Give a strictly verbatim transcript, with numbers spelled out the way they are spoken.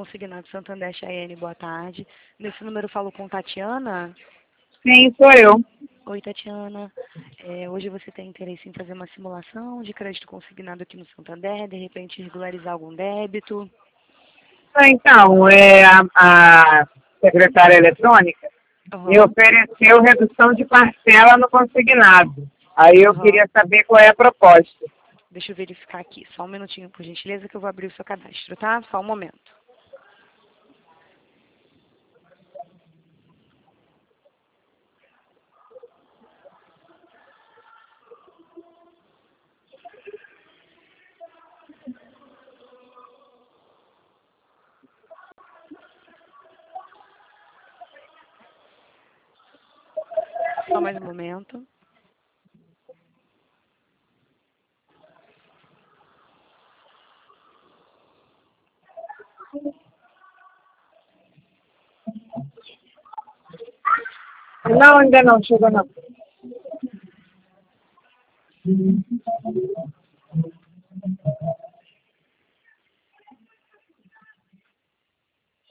Consignado Santander Chayenne, boa tarde. Nesse número eu falo com Tatiana. Sim, sou eu. Oi, Tatiana. É, hoje você tem interesse em fazer uma simulação de crédito consignado aqui no Santander, de repente regularizar algum débito? Ah, Então, é, a, a secretária eletrônica me Aham, ofereceu redução de parcela no consignado. Aí eu aham. queria saber qual é a proposta. Deixa eu verificar aqui. Só um minutinho, por gentileza, que eu vou abrir o seu cadastro, tá? Só um momento. Só mais um momento. Não, ainda não, chegou não.